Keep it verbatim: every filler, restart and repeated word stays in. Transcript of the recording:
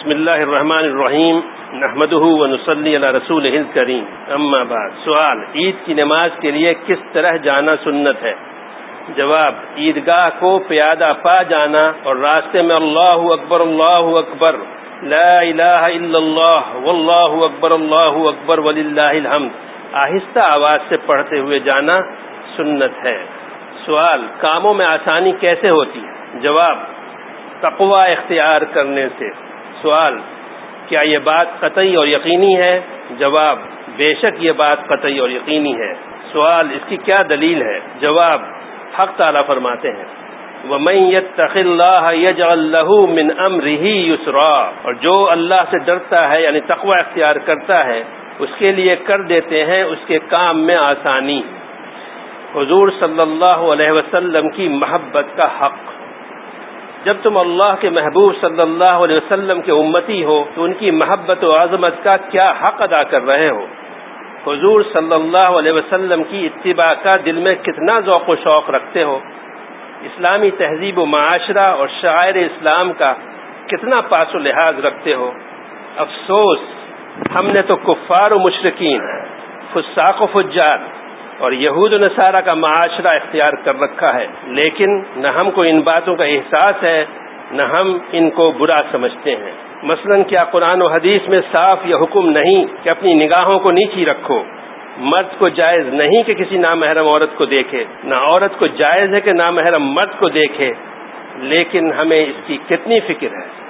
بسم اللہ الرحمن الرحیم نحمدہ ونصلی علی رسولہ الکریم اما بعد. سوال: عید کی نماز کے لیے کس طرح جانا سنت ہے؟ جواب: عیدگاہ کو پیادہ پا جانا اور راستے میں اللہ اکبر اللہ اکبر لا الہ الا اللہ واللہ اکبر اللہ اکبر وللہ الحمد آہستہ آواز سے پڑھتے ہوئے جانا سنت ہے. سوال: کاموں میں آسانی کیسے ہوتی ہے؟ جواب: تقوی اختیار کرنے سے. سوال: کیا یہ بات قطعی اور یقینی ہے؟ جواب: بے شک یہ بات قطعی اور یقینی ہے. سوال: اس کی کیا دلیل ہے؟ جواب: حق تعالیٰ فرماتے ہیں وَمَن يَتَّقِ اللَّهَ يَجْعَل لَّهُ مِنْ أَمْرِهِ يُسْرًا، اور جو اللہ سے ڈرتا ہے یعنی تقوی اختیار کرتا ہے اس کے لیے کر دیتے ہیں اس کے کام میں آسانی. حضور صلی اللہ علیہ وسلم کی محبت کا حق. جب تم اللہ کے محبوب صلی اللہ علیہ وسلم کے امتی ہو تو ان کی محبت و عظمت کا کیا حق ادا کر رہے ہو؟ حضور صلی اللہ علیہ وسلم کی اتباع کا دل میں کتنا ذوق و شوق رکھتے ہو؟ اسلامی تہذیب و معاشرہ اور شعائر اسلام کا کتنا پاس و لحاظ رکھتے ہو؟ افسوس، ہم نے تو کفار و مشرکین، فساق و فجار اور یہود و نصارہ کا معاشرہ اختیار کر رکھا ہے، لیکن نہ ہم کو ان باتوں کا احساس ہے نہ ہم ان کو برا سمجھتے ہیں. مثلا کیا قرآن و حدیث میں صاف یہ حکم نہیں کہ اپنی نگاہوں کو نیچی رکھو؟ مرد کو جائز نہیں کہ کسی نامحرم عورت کو دیکھے، نہ عورت کو جائز ہے کہ نامحرم مرد کو دیکھے، لیکن ہمیں اس کی کتنی فکر ہے.